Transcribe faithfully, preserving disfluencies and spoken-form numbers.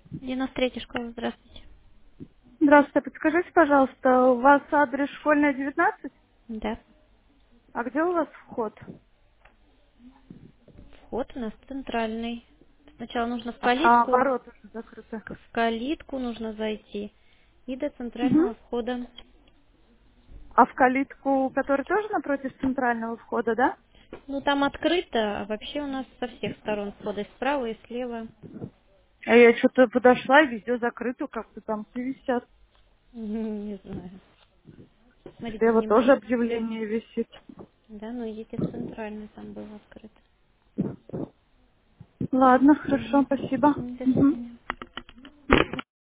девяносто третья школа, здравствуйте. Здравствуйте, подскажите, пожалуйста, у вас адрес школьная девятнадцать? Да. А где у вас вход? Вход у нас центральный. Сначала нужно в А, калитку. ворота уже закрыты. В калитку нужно зайти. И до Мгм. центрального входа. А в калитку, которая тоже напротив центрального входа, да? Ну, там открыто, а вообще у нас со всех сторон входа. И справа, и слева. А я что-то подошла и везде закрыто, как-то там все висят. Не знаю. Смотрите Слева тоже внимательно. объявление висит. Да, ну идите в центральный, там было открыто. Ладно, хорошо, Угу. спасибо. До Мгм. свидания.